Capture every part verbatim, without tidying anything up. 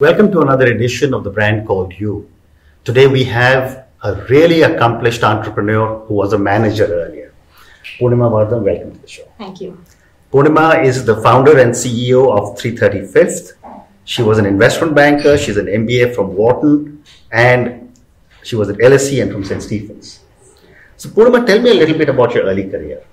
Welcome to another edition of The Brand Called You. Today we have a really accomplished entrepreneur who was a manager earlier. Purnima Vardhan, welcome to the show. Thank you. Purnima is the founder and C E O of three thirty-fifth. She was an investment banker, she's an M B A from Wharton, and she was at L S E and from Saint Stephen's. So Purnima, tell me a little bit about your early career.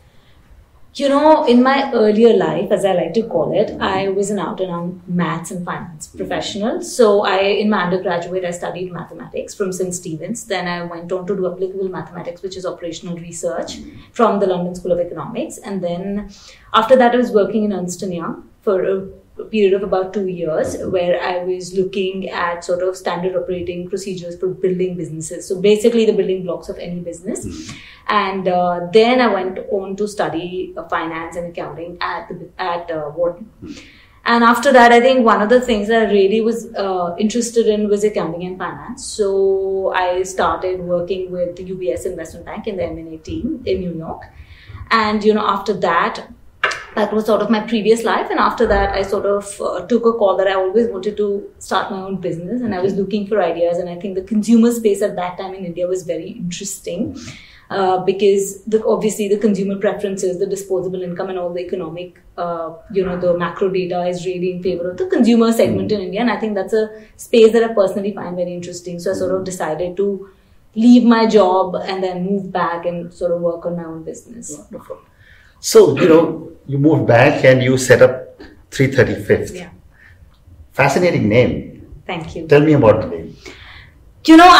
You know, in my earlier life, as I like to call it, I was an out-and-out maths and finance professional. So I, in my undergraduate, I studied mathematics from Saint Stephen's. Then I went on to do applicable mathematics, which is operational research from the London School of Economics. And then after that, I was working in Ernst and Young for a period of about two years where I was looking at sort of standard operating procedures for building businesses. So basically the building blocks of any business. Mm-hmm. And uh, then I went on to study uh, finance and accounting at the, at uh, Wharton. Mm-hmm. And after that, I think one of the things that I really was uh, interested in was accounting and finance. So I started working with the U B S Investment Bank in the M and A team in New York. And, you know, after that, that was sort of my previous life. And after that, I sort of uh, took a call that I always wanted to start my own business. And I was looking for ideas. And I think the consumer space at that time in India was very interesting uh, because the, obviously the consumer preferences, the disposable income and all the economic, uh, you know, the macro data is really in favor of the consumer segment in India. And I think that's a space that I personally find very interesting. So I sort of decided to leave my job and then move back and sort of work on my own business. Wonderful. So, you know, you moved back and you set up three thirty-fifth. Yeah. Fascinating name. Thank you. Tell me about the name. You know,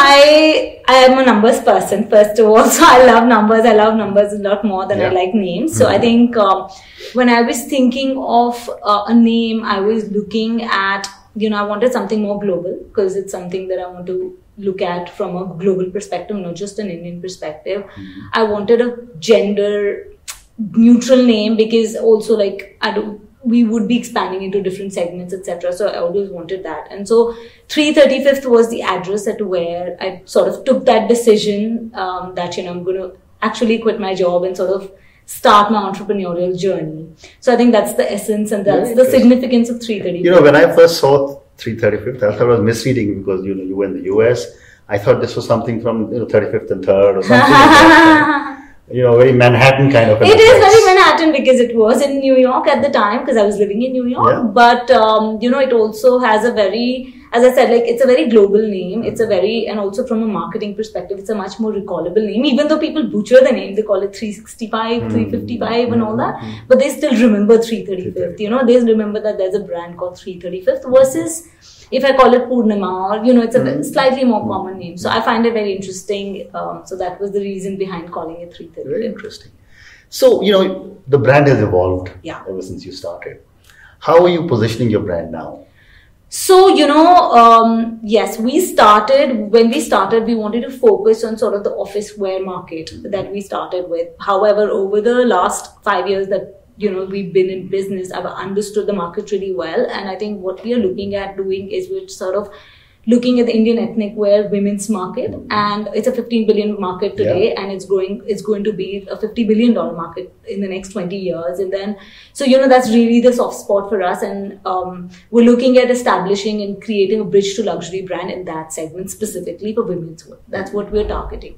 I I am a numbers person, first of all. So I love numbers. I love numbers a lot more than yeah. I like names. So mm-hmm. I think um, when I was thinking of uh, a name, I was looking at, you know, I wanted something more global because it's something that I want to look at from a global perspective, not just an Indian perspective. Mm-hmm. I wanted a gender neutral name because also like I don't we would be expanding into different segments, et cetera. So I always wanted that. And so three thirty-fifth was the address at where I sort of took that decision um, that, you know, I'm going to actually quit my job and sort of start my entrepreneurial journey. So I think that's the essence and that's the significance of three thirty-fifth. You know, when I first saw three thirty-fifth, I thought I was misreading because, you know, you were in the U S. I thought this was something from, you know, thirty-fifth and third or something like that. You know, very Manhattan kind of. It is very Manhattan because it was in New York at the time because I was living in New York. Yeah. But, um, you know, it also has a very, as I said, like it's a very global name. It's a very, and also from a marketing perspective, it's a much more recallable name. Even though people butcher the name, they call it three sixty-five, mm-hmm. three fifty-five mm-hmm. and all that. Mm-hmm. But they still remember three thirty-fifth. You know, they remember that there's a brand called three thirty-fifth versus if I call it Purnima or, you know, it's a mm-hmm. slightly more common name. So I find it very interesting. Um, so that was the reason behind calling it three thirty-fifth. Very interesting. So, you know, the brand has evolved yeah. ever since you started. How are you positioning your brand now? So, you know, um, yes, we started, when we started, we wanted to focus on sort of the office wear market that we started with. However, over the last five years that you know, we've been in business, I've understood the market really well. And I think what we are looking at doing is we're sort of looking at the Indian ethnic wear women's market. And it's a fifteen billion market today. Yeah. And it's growing, it's going to be a fifty billion dollars market in the next twenty years. And then, so, you know, that's really the soft spot for us. And um, we're looking at establishing and creating a bridge to luxury brand in that segment specifically for women's wear. That's what we're targeting.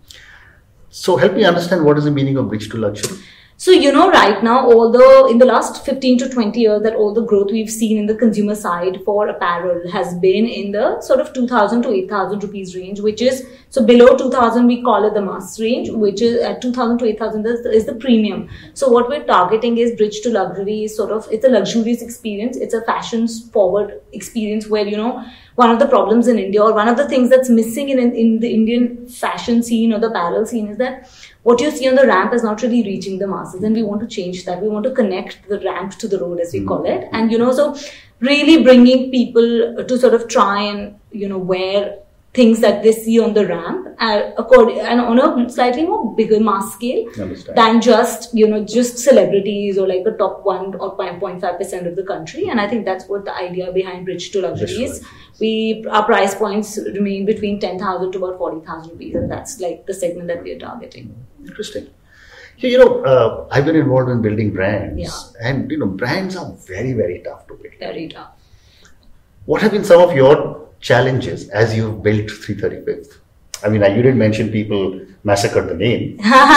So help me understand what is the meaning of bridge to luxury? So, you know, right now, although in the last fifteen to twenty years that all the growth we've seen in the consumer side for apparel has been in the sort of two thousand to eight thousand rupees range, which is, so below two thousand, we call it the mass range, which is at two thousand to eight thousand is, is the premium. So what we're targeting is bridge to luxury is sort of, it's a luxurious experience. It's a fashion forward experience where, you know, one of the problems in India or one of the things that's missing in, in, in the Indian fashion scene or the apparel scene is that what you see on the ramp is not really reaching the masses, and we want to change that. We want to connect the ramp to the road, as we mm-hmm. call it. And, you know, so really bringing people to sort of try and, you know, wear things that they see on the ramp uh, according, and on a slightly more bigger mass scale than just, you know, just celebrities or like a top one or zero point five percent of the country. And I think that's what the idea behind Bridge to Luxury is. We, our price points remain between ten thousand to about forty thousand rupees, and that's like the segment that we are targeting. Interesting. You know, uh, I've been involved in building brands, yeah. and, you know, brands are very, very tough to build. Very tough. What have been some of your challenges as you've built three thirty-fifth? I mean, you didn't mention people massacred the name.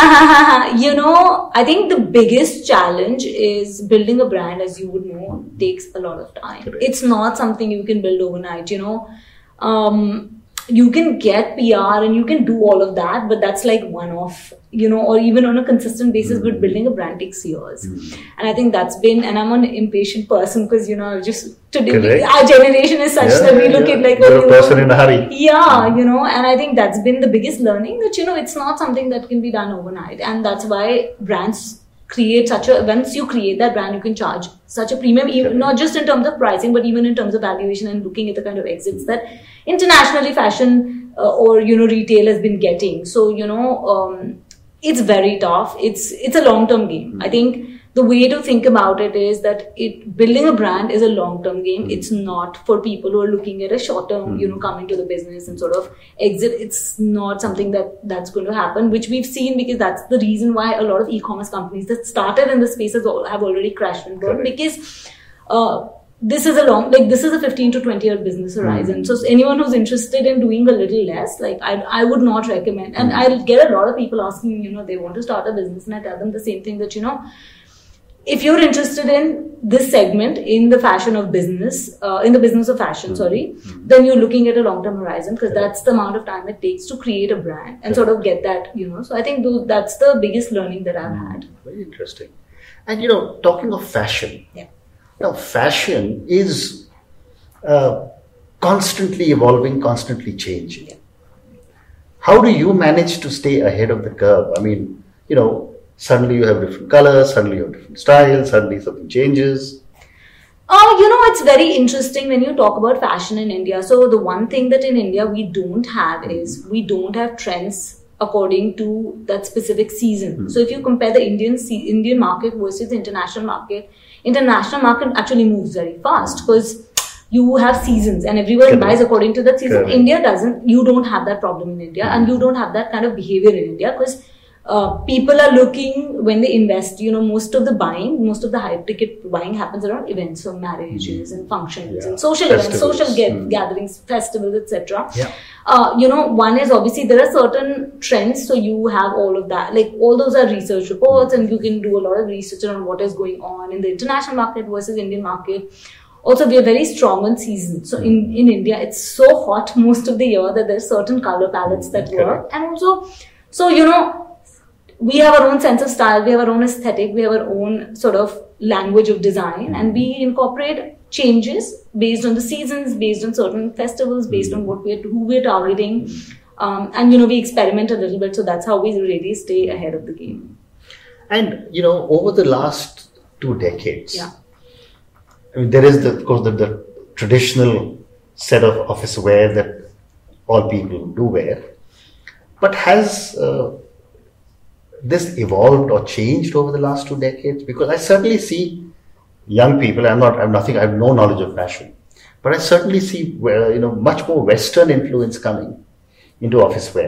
You know, I think the biggest challenge is building a brand, as you would know, takes a lot of time. Correct. It's not something you can build overnight, you know. Um, you can get P R and you can do all of that, but that's like one-off, you know, or even on a consistent basis, mm-hmm. but building a brand takes years. Mm-hmm. And I think that's been, and I'm an impatient person because, you know, just today, our generation is such yeah, that we look yeah. at like, You're oh, a person know, in a hurry. Yeah, you know, and I think that's been the biggest learning that, you know, it's not something that can be done overnight. And that's why brands create such a, once you create that brand, you can charge such a premium, even, not just in terms of pricing, but even in terms of valuation and looking at the kind of exits that internationally fashion uh, or, you know, retail has been getting. So, you know, um, it's very tough. It's, it's a long-term game. Mm-hmm. I think the way to think about it is that it building a brand is a long-term game. Mm-hmm. It's not for people who are looking at a short-term, mm-hmm. you know, come into the business and sort of exit. It's not something that that's going to happen, which we've seen because that's the reason why a lot of e-commerce companies that started in the spaces have already crashed and burned. Correct. Because uh, this is a long, like this is a fifteen to twenty year business horizon. Mm-hmm. So anyone who's interested in doing a little less, like I, I would not recommend. And mm-hmm. I get a lot of people asking, you know, they want to start a business, and I tell them the same thing that, you know, if you're interested in this segment in the fashion of business, uh, in the business of fashion, mm-hmm. sorry, mm-hmm. then you're looking at a long-term horizon because that's the amount of time it takes to create a brand and sort of get that, you know. So I think those, that's the biggest learning that I've mm-hmm. had. Very interesting. And, you know, talking of fashion, yeah. now fashion is uh, constantly evolving, constantly changing. Yeah. How do you manage to stay ahead of the curve? I mean, you know, suddenly you have different colors, suddenly you have different styles, suddenly something changes. Oh, you know, it's very interesting when you talk about fashion in India. So the one thing that in India we don't have is we don't have trends according to that specific season. Mm-hmm. So if you compare the Indian Indian market versus the international market, international market actually moves very fast because you have seasons and everyone Correct. buys according to that season. Correct. India doesn't, you don't have that problem in India mm-hmm. and you don't have that kind of behavior in India because Uh, people are looking when they invest, you know, most of the buying, most of the high ticket buying happens around events, so marriages mm. and functions yeah. and social festivals. events, social get, mm. gatherings, festivals, et cetera. Yeah. Uh, you know, one is obviously there are certain trends, so you have all of that. Like all those are research reports, mm. and you can do a lot of research on what is going on in the international market versus Indian market. Also, we are very strong on seasons. So in, in India, it's so hot most of the year that there's certain color palettes that mm. work. And also, so, you know, we have our own sense of style, we have our own aesthetic, we have our own sort of language of design, and we incorporate changes based on the seasons, based on certain festivals, based on what we're, who we're targeting. Um, and, you know, we experiment a little bit, so that's how we really stay ahead of the game. And, you know, over the last two decades, yeah. I mean, there is, the, of course, the, the traditional set of office wear that all people do wear, but has uh, this evolved or changed over the last two decades? Because I certainly see young people, I'm not, I'm nothing, I have no knowledge of fashion, but I certainly see, uh, you know, much more Western influence coming into office wear.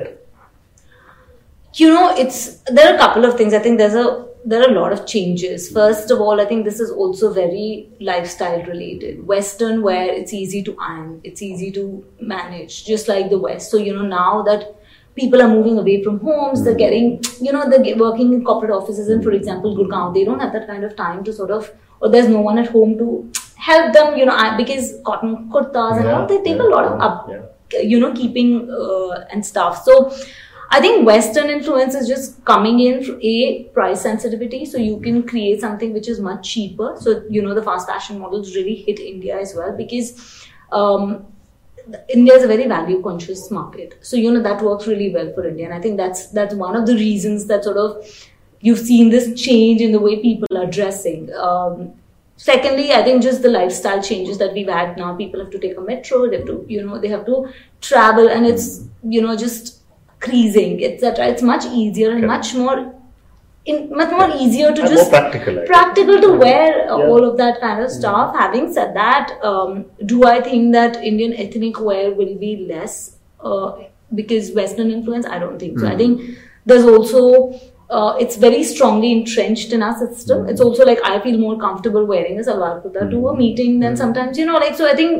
You know, it's, there are a couple of things. I think there's a, there are a lot of changes. First of all, I think this is also very lifestyle related. Western wear, it's easy to iron, it's easy to manage, just like the West. So, you know, now that people are moving away from homes, they're getting, you know, they're working in corporate offices and, for example, Gurgaon, they don't have that kind of time to sort of, or there's no one at home to help them, you know, because cotton kurtas and yeah, all, they take yeah, a lot of up, yeah. you know, keeping uh, and stuff. So I think Western influence is just coming in, a price sensitivity, so you can create something which is much cheaper. So, you know, the fast fashion models really hit India as well because um, India is a very value conscious market. So, you know, that works really well for India. And I think that's, that's one of the reasons that sort of you've seen this change in the way people are dressing. Um, secondly, I think just the lifestyle changes that we've had now. People have to take a metro, they have to, you know, they have to travel, and it's, you know, just creasing, et cetera. It's much easier and okay. much more In, much more easier to and just more practical, practical to wear uh, yeah. all of that kind of stuff. Yeah. Having said that, um, do I think that Indian ethnic wear will be less uh, because Western influence? I don't think so. Mm. I think there's also uh, it's very strongly entrenched in our system. Mm. It's also like I feel more comfortable wearing a salwar kurta mm. to a meeting than mm. sometimes, you know, like, so I think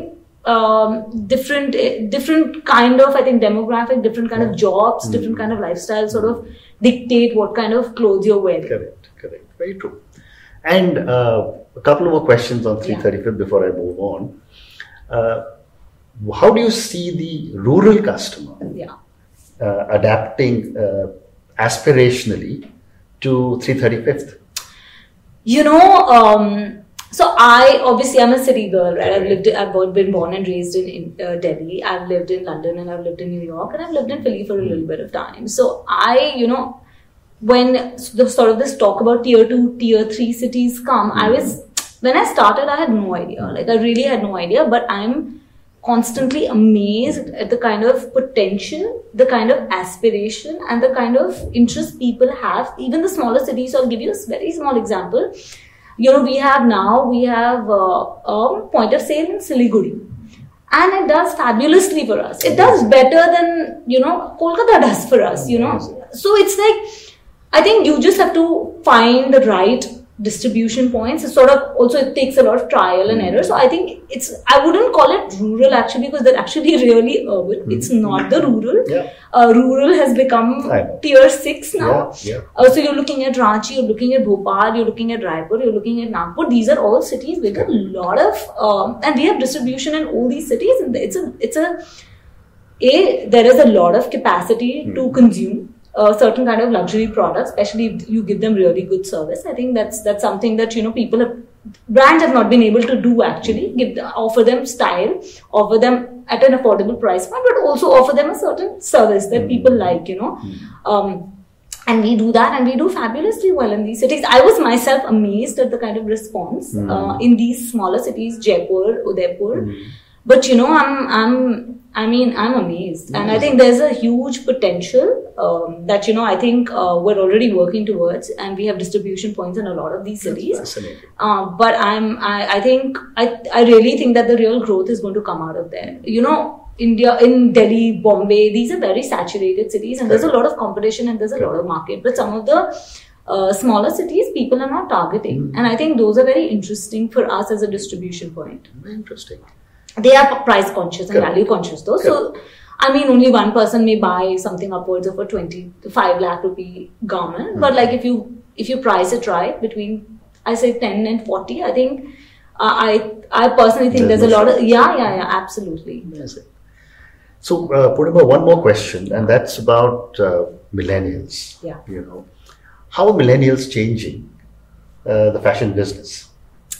um, different, different kind of, I think, demographic, different kind of jobs, mm-hmm. different kind of lifestyle sort of dictate what kind of clothes you're wearing. Correct, correct. Very true. And uh, a couple more questions on three thirty-fifth yeah. before I move on. Uh, how do you see the rural customer yeah. uh, adapting uh, aspirationally to three thirty-fifth? You know, um, so I obviously I'm a city girl, right? I've lived, I've been born and raised in, in uh, Delhi. I've lived in London and I've lived in New York and I've lived in Philly for a little bit of time. So I, you know, when the sort of this talk about tier two, tier three cities come, mm-hmm. I was when I started, I had no idea. Like I really had no idea. But I'm constantly amazed at the kind of potential, the kind of aspiration, and the kind of interest people have. Even the smaller cities. So I'll give you a very small example. You know, we have now, we have uh, a point of sale in Siliguri. And it does fabulously for us. It does better than, you know, Kolkata does for us, you know. So it's like, I think you just have to find the right distribution points. It's sort of, also it takes a lot of trial and error. So I think it's, I wouldn't call it rural actually, because they're actually really urban. Mm-hmm. It's not the rural. Yeah. Uh, rural has become tier six now. Yeah. Yeah. Uh, so you're looking at Ranchi, you're looking at Bhopal, you're looking at Raipur, you're looking at Nagpur. These are all cities with a lot of, um, and we have distribution in all these cities. And it's a, it's a, a there is a lot of capacity mm-hmm. to consume a certain kind of luxury products, especially if you give them really good service. I think that's that's something that, you know, people have, brands have not been able to do actually. Give offer them style, offer them at an affordable price point, but also offer them a certain service that mm-hmm. people like, you know. Mm-hmm. Um, and we do that, and we do fabulously well in these cities. I was myself amazed at the kind of response mm-hmm. uh, in these smaller cities, Jaipur, Udaipur. Mm-hmm. But you know, I'm, I'm, I mean, I'm amazed, and I think there's a huge potential um, that, you know, I think uh, we're already working towards, and we have distribution points in a lot of these cities. That's fascinating. Uh, but I'm, I, I think, I, I really think that the real growth is going to come out of there. You know, India, in Delhi, Bombay, these are very saturated cities, and there's a lot of competition and there's a lot of market. But some of the uh, smaller cities, people are not targeting, mm. and I think those are very interesting for us as a distribution point. Very interesting. They are price conscious and Correct. value conscious though. Correct. So, I mean, only one person may buy something upwards of a twenty-five lakh rupee garment. Mm-hmm. But like if you if you price it right between, I say ten and forty, I think uh, I I personally think there's, there's a lot of yeah yeah yeah absolutely. Amazing. So, uh, Purnima, one more question, and that's about uh, millennials. Yeah. You know, how are millennials changing uh, the fashion business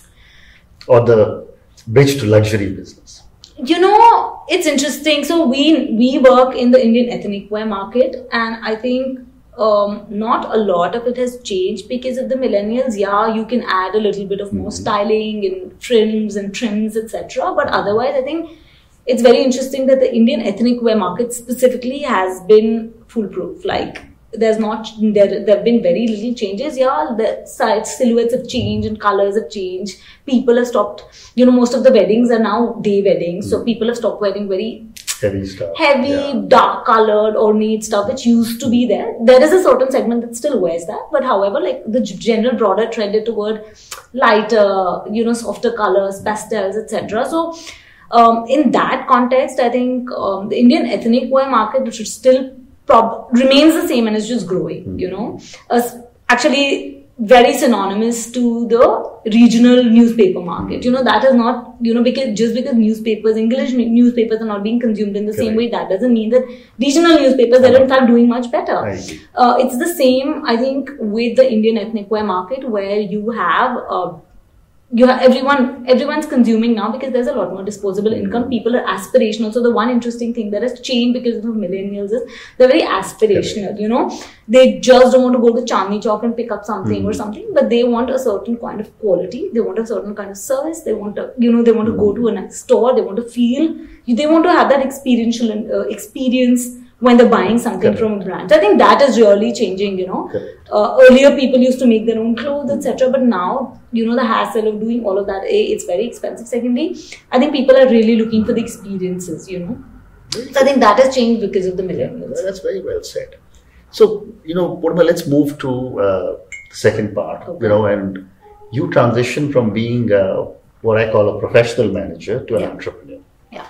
or the bridge to luxury business? You know, it's interesting. So we we work in the Indian ethnic wear market, and I think um, not a lot of it has changed because of the millennials. Yeah, you can add a little bit of more mm-hmm. styling and trims and trims, et cetera. But otherwise, I think it's very interesting that the Indian ethnic wear market specifically has been foolproof. Like, there's not, there, there have been very little changes. Yeah, the side silhouettes have changed and colors have changed. People have stopped, you know, most of the weddings are now day weddings. Mm. So people have stopped wearing very heavy stuff. Heavy, yeah. dark colored, ornate stuff, which used to be there. There is a certain segment that still wears that. But however, like the general broader trend is toward lighter, you know, softer colors, pastels, et cetera. So, um, in that context, I think um, the Indian ethnic wear market, which is still Prob- remains the same and is just growing, mm-hmm. you know, uh, actually very synonymous to the regional newspaper market. Mm-hmm. You know, that is not, you know, because just because newspapers, English newspapers are not being consumed in the Correct. Same way, that doesn't mean that regional newspapers are in fact doing much better. Uh, it's the same, I think, with the Indian ethnic wear market, where you have uh, You have everyone, everyone's consuming now because there's a lot more disposable income. People are aspirational. So the one interesting thing that has changed because of millennials is they're very aspirational, you know. They just don't want to go to Chandni Chowk and pick up something mm-hmm. or something, but they want a certain kind of quality. They want a certain kind of service. They want to, you know, they want to go to a nice store. They want to feel, they want to have that experiential uh, experience when they're buying something Correct. From a brand. So I think that is really changing, you know. Uh, earlier people used to make their own clothes, et cetera. But now, you know, the hassle of doing all of that, A, it's very expensive. Secondly, I think people are really looking for the experiences, you know. So I think that has changed because of the millennials. Yeah, that's very well said. So, you know, Purnima, let's move to uh, the second part, okay. you know, and you transition from being uh, what I call a professional manager to an yeah. entrepreneur. Yeah.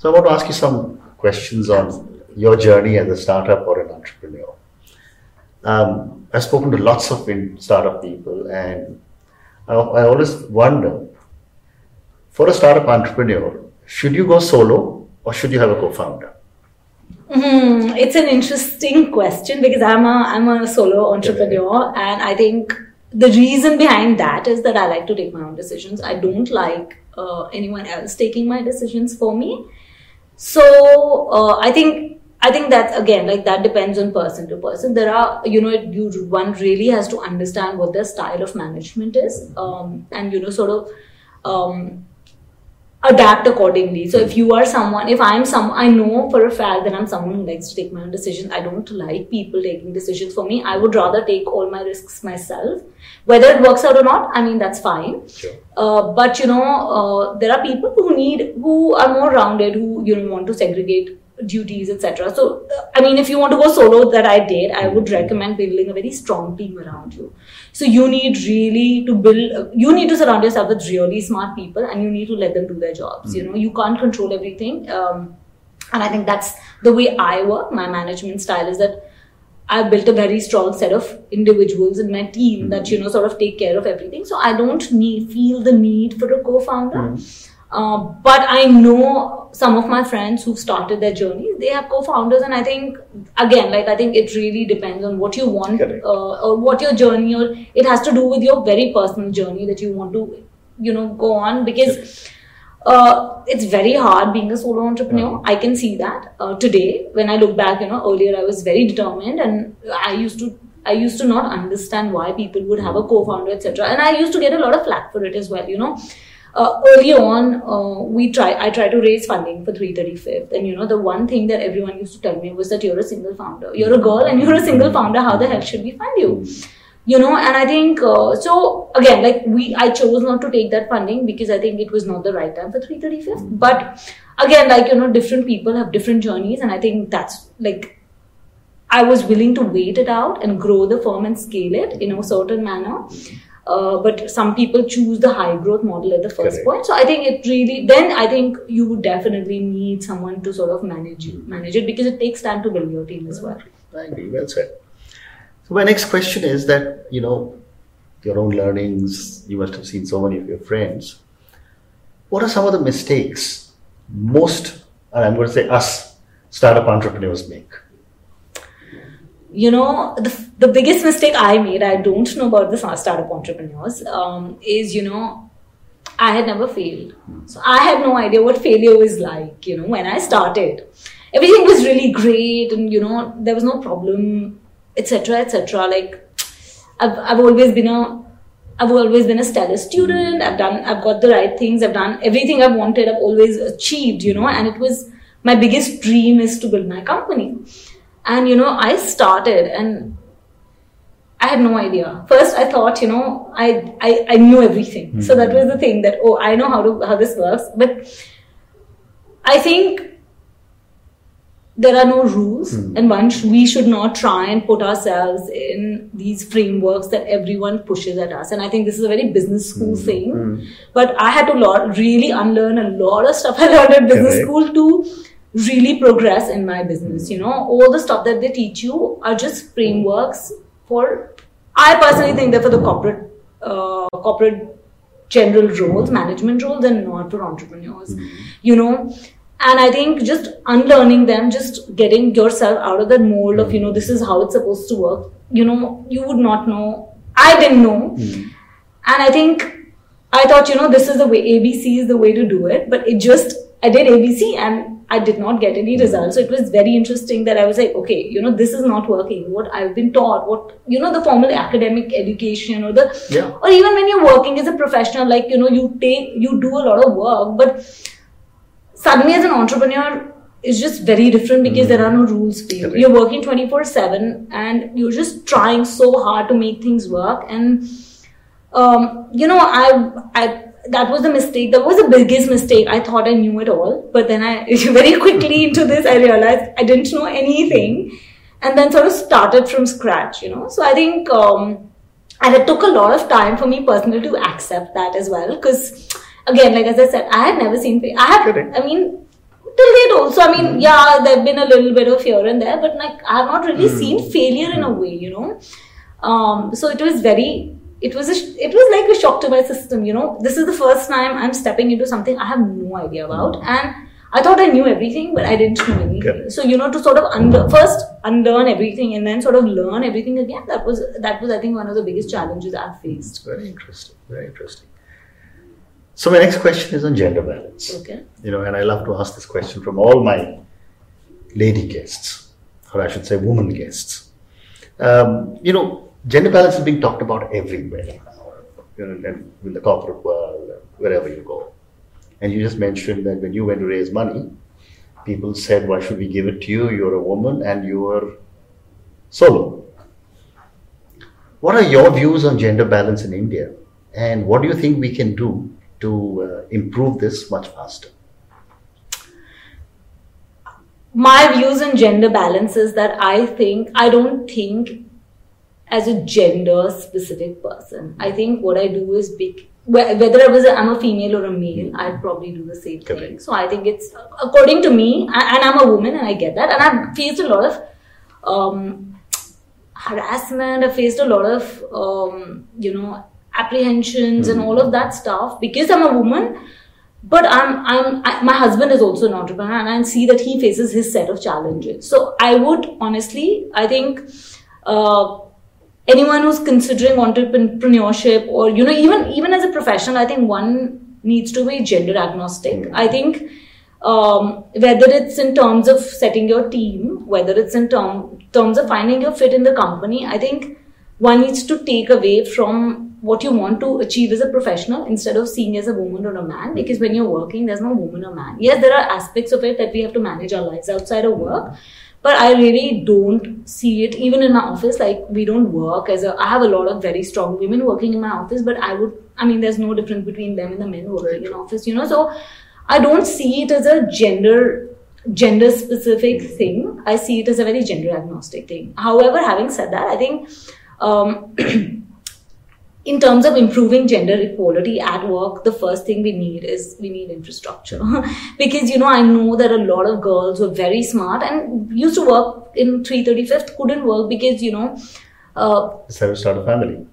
So I want to ask you some questions on your journey as a startup or an entrepreneur. Um, I've spoken to lots of startup people, and I, I always wonder, for a startup entrepreneur, should you go solo or should you have a co-founder? Mm, it's an interesting question because I'm a I'm a solo entrepreneur, okay. And I think the reason behind that is that I like to take my own decisions. I don't like uh, anyone else taking my decisions for me. So uh, I think I think that again, like that depends on person to person. There are, you know, you one really has to understand what their style of management is, um, and you know, sort of. Um, adapt accordingly. So if you are someone, if I'm some, I know for a fact that I'm someone who likes to take my own decisions. I don't like people taking decisions for me. I would rather take all my risks myself. Whether it works out or not, I mean, that's fine. Sure. Uh, but you know, uh, there are people who need, who are more rounded, who, you know, want to segregate duties, et cetera. So, uh, I mean, if you want to go solo, that I did, I would recommend building a very strong team around you. So you need really to build, uh, you need to surround yourself with really smart people, and you need to let them do their jobs. Mm-hmm. You know, you can't control everything. Um, and I think that's the way I work. My management style is that I've built a very strong set of individuals in my team mm-hmm. that, you know, sort of take care of everything. So I don't need, feel the need for a co-founder. Mm-hmm. Uh, but I know some of my friends who've started their journeys, they have co-founders, and I think, again, like I think it really depends on what you want uh, or what your journey, or it has to do with your very personal journey that you want to, you know, go on, because uh, it's very hard being a solo entrepreneur. Mm-hmm. I can see that uh, today when I look back, you know, earlier I was very determined, and I used to I used to not understand why people would have a co-founder, et cetera. And I used to get a lot of flack for it as well, you know. Uh, early on, uh, we try. I tried to raise funding for three thirty-fifth, and you know the one thing that everyone used to tell me was that you're a single founder, you're a girl, and you're a single founder. How the hell should we fund you? You know, and I think uh, so. Again, like we, I chose not to take that funding because I think it was not the right time for three thirty-fifth. But again, like you know, different people have different journeys, and I think that's like I was willing to wait it out and grow the firm and scale it in a certain manner. Uh, but some people choose the high growth model at the first Correct. point. So I think it really, then I think you would definitely need someone to sort of manage it, manage it because it takes time to build your team as well. I agree, well said. So my next question is that, you know, your own learnings, you must have seen so many of your friends. What are some of the mistakes most, and I'm going to say us, startup entrepreneurs make? You know, the, the biggest mistake I made, I don't know about the startup entrepreneurs, um, is, you know, I had never failed. So I had no idea what failure was like, you know, when I started. Everything was really great and, you know, there was no problem, et cetera, et cetera. Like, I've, I've always been a, I've always been a stellar student. I've done, I've got the right things. I've done everything I've wanted. I've always achieved, you know, and it was, my biggest dream is to build my company. And, you know, I started and I had no idea. First, I thought, you know, I I, I knew everything. Mm-hmm. So that was the thing that, oh, I know how to how this works. But I think there are no rules. Mm-hmm. And one, we should not try and put ourselves in these frameworks that everyone pushes at us. And I think this is a very business school mm-hmm. thing. Mm-hmm. But I had to lot, really unlearn a lot of stuff I learned at business okay. school to really progress in my business. You know, all the stuff that they teach you are just frameworks for, I personally think they're for the corporate, uh, corporate general roles, management roles, and not for entrepreneurs, mm-hmm. you know. And I think just unlearning them, just getting yourself out of that mold of, you know, this is how it's supposed to work. You know, you would not know. I didn't know. Mm-hmm. And I think, I thought, you know, this is the way, A B C is the way to do it. But it just, I did A B C and I did not get any results. So it was very interesting that I was like, okay, you know, this is not working. What I've been taught, what, you know, the formal academic education or the, yeah. or even when you're working as a professional, like, you know, you take, you do a lot of work, but suddenly as an entrepreneur, it's just very different because mm. there are no rules for you. Okay. You're working twenty-four seven and you're just trying so hard to make things work. And, um, you know, I, I, that was the mistake. That was the biggest mistake. I thought I knew it all. But then I, very quickly into this, I realized I didn't know anything. And then sort of started from scratch, you know. So I think, um, and it took a lot of time for me personally to accept that as well. Because, again, like as I said, I had never seen, I had, I mean, till date also, I mean, yeah, there have been a little bit of here and there, but like I have not really mm. seen failure in a way, you know. Um, so it was very, it was a, it was like a shock to my system, you know. This is the first time I'm stepping into something I have no idea about, mm. and I thought I knew everything, but I didn't know anything. Okay. So, you know, to sort of unlearn, first unlearn everything and then sort of learn everything again, that was, that was, I think, one of the biggest challenges I've faced. Very interesting, very interesting. So my next question is on gender balance. Okay. You know, and I love to ask this question from all my lady guests, or I should say woman guests. Um, you know, gender balance is being talked about everywhere, you know, in the corporate world, wherever you go. And you just mentioned that when you went to raise money, people said, why should we give it to you? You're a woman and you're solo. What are your views on gender balance in India? And what do you think we can do to uh, improve this much faster? My views on gender balance is that I think, I don't think as a gender specific person. I think what I do is big. Whether I was a, I'm a female or a male, I'd probably do the same Correct. thing. So I think it's, according to me, and I'm a woman and I get that, and I've faced a lot of um, harassment, I've faced a lot of, um, you know, apprehensions mm-hmm. and all of that stuff because I'm a woman. But I'm, I'm, I, my husband is also an entrepreneur and I see that he faces his set of challenges. So I would honestly, I think, uh, anyone who's considering entrepreneurship or, you know, even, even as a professional, I think one needs to be gender agnostic. Mm-hmm. I think um, whether it's in terms of setting your team, whether it's in term, terms of finding your fit in the company, I think one needs to take away from what you want to achieve as a professional instead of seeing as a woman or a man. Because when you're working, there's no woman or man. Yes, there are aspects of it that we have to manage our lives outside of work. But I really don't see it, even in my office, like we don't work as a, I have a lot of very strong women working in my office, but I would, I mean, there's no difference between them and the men working right. in office, you know, so I don't see it as a gender, gender specific thing. I see it as a very gender agnostic thing. However, having said that, I think, um, in terms of improving gender equality at work, the first thing we need is we need infrastructure. Because, you know, I know that a lot of girls who are very smart and used to work in three thirty-fifth couldn't work because, you know... Uh, Decided to start a family.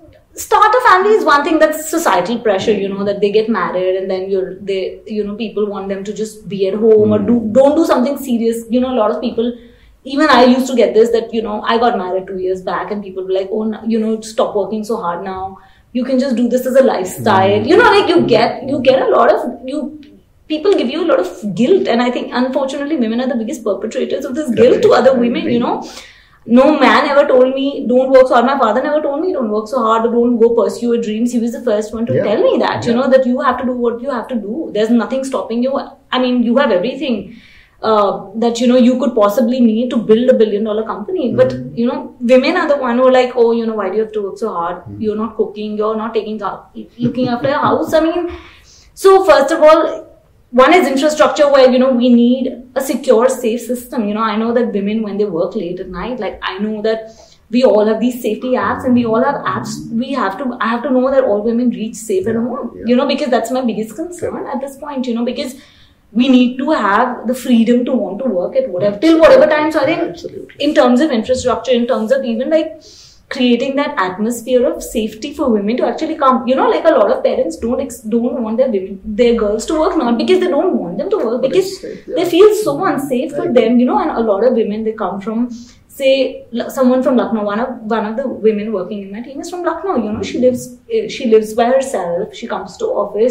Start a family is one thing, that's societal pressure, you know, that they get married and then you're, they, you know, people want them to just be at home mm. or do, don't do something serious. You know, a lot of people... Even I used to get this that, you know, I got married two years back and people were like, oh, you know, stop working so hard now. You can just do this as a lifestyle. Mm-hmm. You know, like you get, you get a lot of, you, people give you a lot of guilt. And I think, unfortunately, women are the biggest perpetrators of this guilt to other women, you know. No man ever told me, don't work so hard. My father never told me, don't work so hard or don't go pursue your dreams. He was the first one to yeah. tell me that, yeah. you know, that you have to do what you have to do. There's nothing stopping you. I mean, you have everything. Uh, that, you know, you could possibly need to build a billion dollar company. Mm-hmm. But, you know, women are the one who are like, oh, you know, why do you have to work so hard? Mm-hmm. You're not cooking, you're not taking, looking after your house. I mean, so first of all, one is infrastructure where, you know, we need a secure, safe system. You know, I know that women, when they work late at night, like I know that we all have these safety apps and we all have apps. We have to, I have to know that all women reach safe at home, yeah. you know, because that's my biggest concern at this point, you know, because we need to have the freedom to want to work at whatever, till whatever time. So I think Absolutely. in terms of infrastructure, in terms of even like creating that atmosphere of safety for women to actually come, you know, like a lot of parents don't ex- don't want their women, their girls to work, not because they don't want them to work, because safe, yeah. they feel so unsafe Very for good. them, you know, and a lot of women, they come from, say, someone from Lucknow, one of, one of the women working in my team is from Lucknow, you know, she lives, she lives by herself, she comes to office.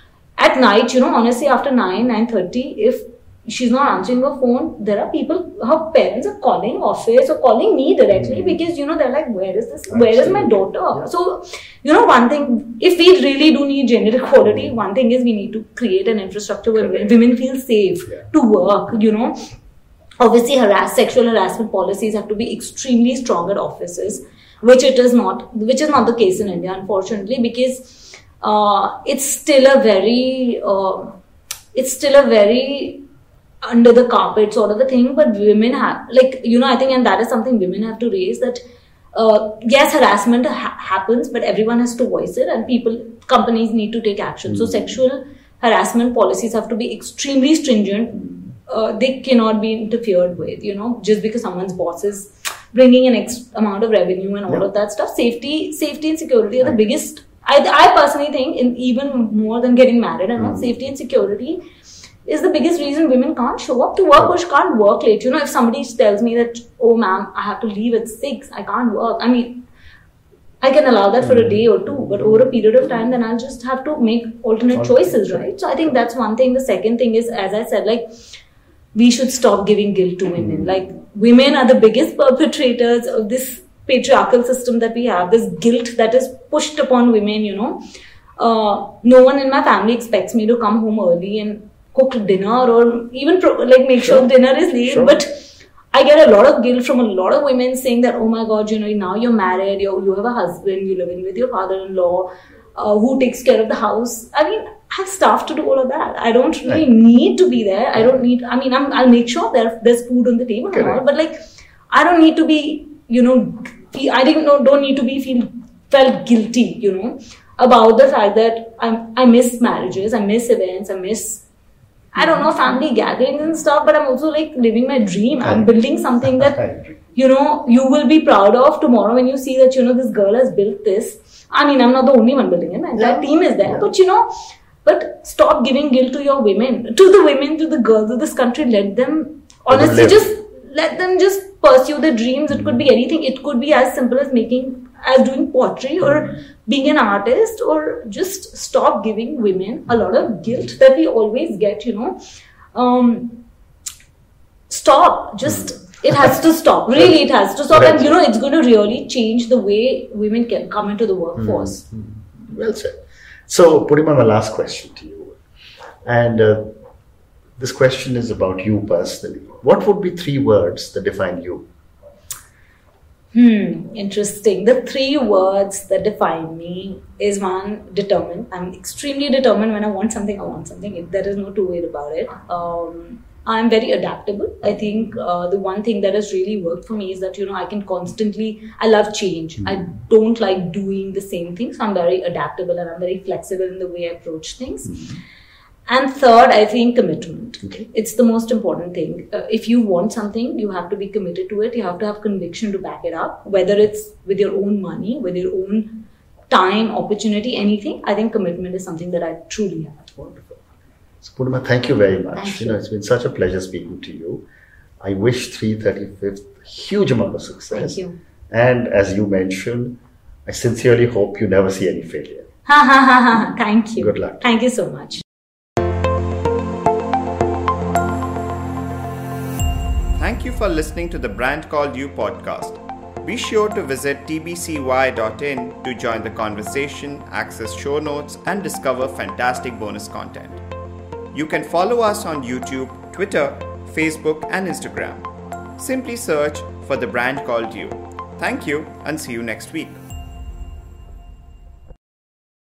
At night, you know, honestly, after nine, nine thirty, if she's not answering her phone, there are people, her parents are calling office or calling me directly mm-hmm. because, you know, they're like, where is this, Absolutely. where is my daughter? Yeah. So, you know, one thing, if we really do need gender equality, mm-hmm. one thing is we need to create an infrastructure where Correct. women feel safe yeah. to work, you know. Obviously, harass, sexual harassment policies have to be extremely strong at offices, which it is not, which is not the case in India, unfortunately, because Uh, it's still a very, uh, it's still a very under the carpet sort of a thing, but women have, like, you know, I think, and that is something women have to raise, that, uh, yes, harassment ha- happens, but everyone has to voice it and people, companies need to take action. Mm-hmm. So sexual harassment policies have to be extremely stringent. uh, they cannot be interfered with, you know, just because someone's boss is bringing an X amount of revenue and all yeah. of that stuff. Safety, safety and security are the biggest. I, I personally think, in even more than getting married and all, mm. safety and security is the biggest reason women can't show up to work or can't work late. You know, if somebody tells me that, oh ma'am, I have to leave at six, I can't work. I mean, I can allow that for a day or two, but over a period of time, then I'll just have to make alternate choices, right? So I think that's one thing. The second thing is, as I said, like, we should stop giving guilt to women. Like, women are the biggest perpetrators of this patriarchal system that we have, this guilt that is pushed upon women, you know. Uh, no one in my family expects me to come home early and cook dinner or even pro- like make sure, sure dinner is late, sure. But I get a lot of guilt from a lot of women saying that, oh my God, you know, now you're married, you you have a husband, you're living with your father-in-law, uh, who takes care of the house. I mean, I have staff to do all of that. I don't really right. need to be there. I don't need, I mean, I'm, I'll make sure there, there's food on the table Correct. and all, but like, I don't need to be, you know, I didn't know, don't need to be feel felt guilty, you know, about the fact that I'm, I miss marriages, I miss events, I miss, I don't know, family gatherings and stuff, but I'm also like living my dream. I'm building something that, you know, you will be proud of tomorrow when you see that, you know, this girl has built this. I mean, I'm not the only one building it. My entire yeah. team is there. Yeah. But, you know, but stop giving guilt to your women, to the women, to the girls of this country. Let them, honestly, just let them just pursue their dreams. It could be anything. It could be as simple as making, as doing pottery or being an artist, or just stop giving women a lot of guilt that we always get, you know. Um, stop. Just, it has to stop. Really, it has to stop. And, you know, it's going to really change the way women can come into the workforce. Mm-hmm. Well said. So, Purnima, my last question to you. And uh, this question is about you personally. What would be three words that define you? Hmm, interesting. The three words that define me is one, determined. I'm extremely determined. When I want something, I want something. There is no two ways about it. Um, I'm very adaptable. I think uh, the one thing that has really worked for me is that, you know, I can constantly, I love change. Mm-hmm. I don't like doing the same thing. So I'm very adaptable and I'm very flexible in the way I approach things. Mm-hmm. And third, I think commitment. Okay. It's the most important thing. Uh, if you want something, you have to be committed to it. You have to have conviction to back it up, whether it's with your own money, with your own time, opportunity, anything. I think commitment is something that I truly have. Wonderful. So, Purnima, thank you very much. Thank you. you know, it's been such a pleasure speaking to you. I wish three thirty-fifth huge amount of success. Thank you. And as you mentioned, I sincerely hope you never see any failure. Ha ha ha ha. Thank you. Good luck. Thank you so much. Thank you for listening to the Brand Called You podcast. Be sure to visit t b c y dot in to join the conversation, access show notes, and discover fantastic bonus content. You can follow us on YouTube, Twitter, Facebook, and Instagram. Simply search for The Brand Called You. Thank you and see you next week.